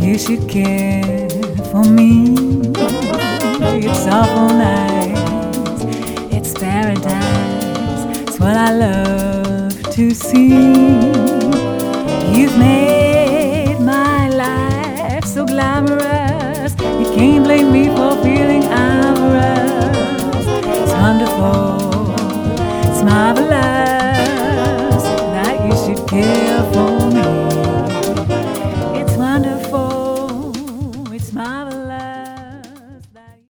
You should care for me. It's awful nice. It's paradise. It's what I love to see. You've made my life so glamorous. You can't blame me for feeling amorous. It's wonderful. It's marvelous.